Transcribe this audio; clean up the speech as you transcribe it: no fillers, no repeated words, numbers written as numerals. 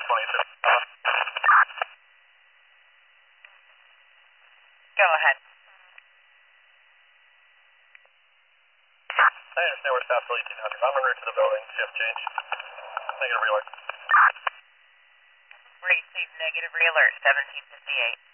Go ahead. I understand we're south to 1800. I'm en route to the building. Shift change. Negative realert. Receive negative realert, 1758.